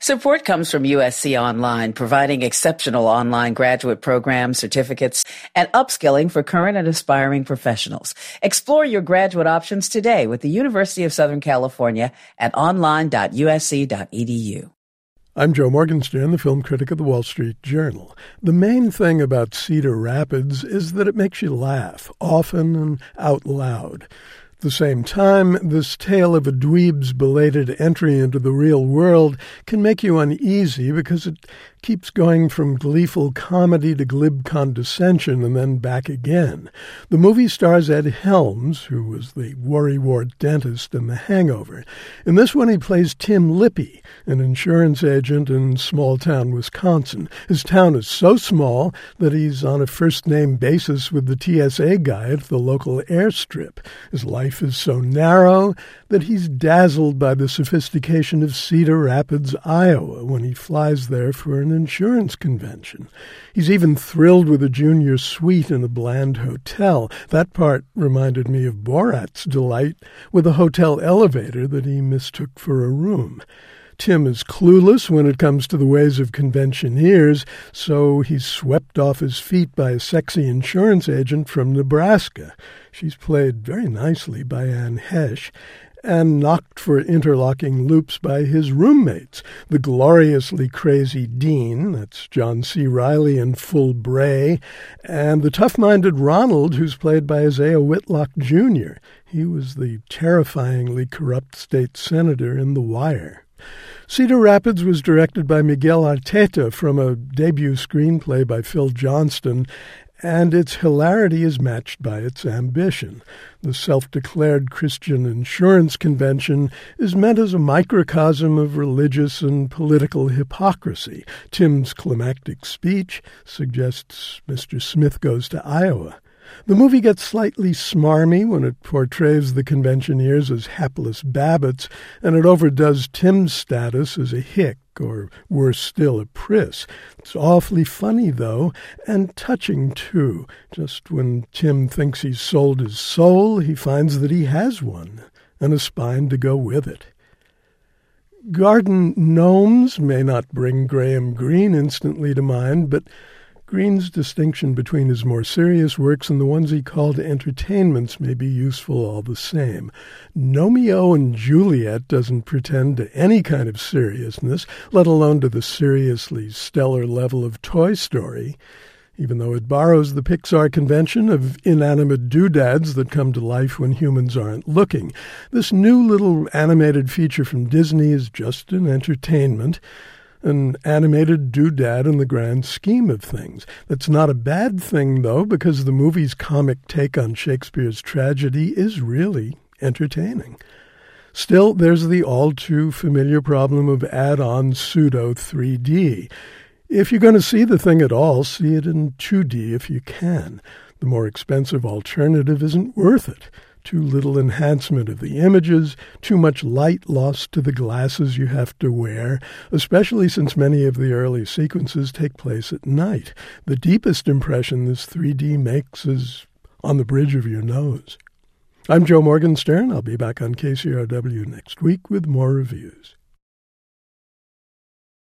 Support comes from USC Online, providing exceptional online graduate programs, certificates, and upskilling for current and aspiring professionals. Explore your graduate options today with the University of Southern California at online.usc.edu. I'm Joe Morgenstern, the film critic of the Wall Street Journal. The main thing about Cedar Rapids is that it makes you laugh, often and out loud. At the same time, this tale of a dweeb's belated entry into the real world can make you uneasy because it keeps going from gleeful comedy to glib condescension and then back again. The movie stars Ed Helms, who was the worrywart dentist in The Hangover. In this one, he plays Tim Lippy, an insurance agent in small-town Wisconsin. His town is so small that he's on a first-name basis with the TSA guy at the local airstrip. His life is so narrow that he's dazzled by the sophistication of Cedar Rapids, Iowa, when he flies there for an insurance convention. He's even thrilled with a junior suite in a bland hotel. That part reminded me of Borat's delight with a hotel elevator that he mistook for a room. Tim is clueless when it comes to the ways of conventioneers, so he's swept off his feet by a sexy insurance agent from Nebraska. She's played very nicely by Anne Hesh, and knocked for interlocking loops by his roommates, the gloriously crazy Dean, that's John C. Reilly in full bray, and the tough-minded Ronald, who's played by Isaiah Whitlock Jr. He was the terrifyingly corrupt state senator in The Wire. Cedar Rapids was directed by Miguel Arteta from a debut screenplay by Phil Johnston, and its hilarity is matched by its ambition. The self-declared Christian insurance convention is meant as a microcosm of religious and political hypocrisy. Tim's climactic speech suggests Mr. Smith Goes to Iowa. The movie gets slightly smarmy when it portrays the conventioneers as hapless babbits, and it overdoes Tim's status as a hick, or worse still, a priss. It's awfully funny, though, and touching, too. Just when Tim thinks he's sold his soul, he finds that he has one, and a spine to go with it. Garden Gnomes may not bring Graham Greene instantly to mind, but Greene's distinction between his more serious works and the ones he called entertainments may be useful all the same. Romeo and Juliet doesn't pretend to any kind of seriousness, let alone to the seriously stellar level of Toy Story, even though it borrows the Pixar convention of inanimate doodads that come to life when humans aren't looking. This new little animated feature from Disney is just an entertainment, an animated doodad in the grand scheme of things. That's not a bad thing, though, because the movie's comic take on Shakespeare's tragedy is really entertaining. Still, there's the all-too-familiar problem of add-on pseudo-3D. If you're going to see the thing at all, see it in 2D if you can. The more expensive alternative isn't worth it. Too little enhancement of the images, too much light lost to the glasses you have to wear, especially since many of the early sequences take place at night. The deepest impression this 3D makes is on the bridge of your nose. I'm Joe Morgenstern. I'll be back on KCRW next week with more reviews.